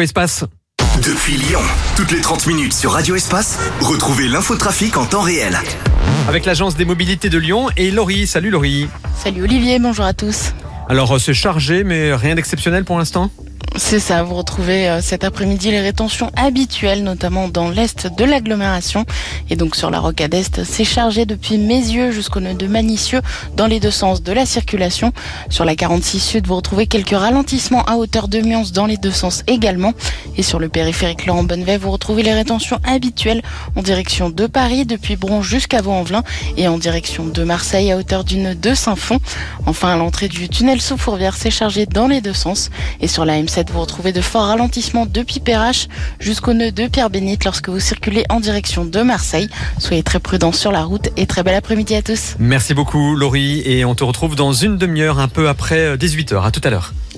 Espace. Depuis Lyon, toutes les 30 minutes sur Radio Espace, retrouvez l'infotrafic en temps réel. Avec l'agence des mobilités de Lyon et Laurie. Salut Laurie. Salut Olivier, bonjour à tous. Alors c'est chargé mais rien d'exceptionnel pour l'instant ? C'est ça, vous retrouvez cet après-midi les rétentions habituelles, notamment dans l'est de l'agglomération. Et donc sur la rocade est, c'est chargé depuis Mézieux jusqu'au nœud de Manicieux dans les deux sens de la circulation. Sur la 46 Sud, vous retrouvez quelques ralentissements à hauteur de Mions dans les deux sens également. Et sur le périphérique Laurent-Bonnevet, vous retrouvez les rétentions habituelles en direction de Paris, depuis Bron jusqu'à Vaux-en-Velin et en direction de Marseille à hauteur du nœud de Saint-Fond. Enfin, à l'entrée du tunnel sous Fourvière, c'est chargé dans les deux sens. Et sur la M7, vous retrouvez de forts ralentissements depuis Perrache jusqu'au nœud de Pierre-Bénite lorsque vous circulez en direction de Marseille. Soyez très prudents sur la route et très bel après-midi à tous. Merci beaucoup Laurie et on te retrouve dans une demi-heure un peu après 18h. À tout à l'heure.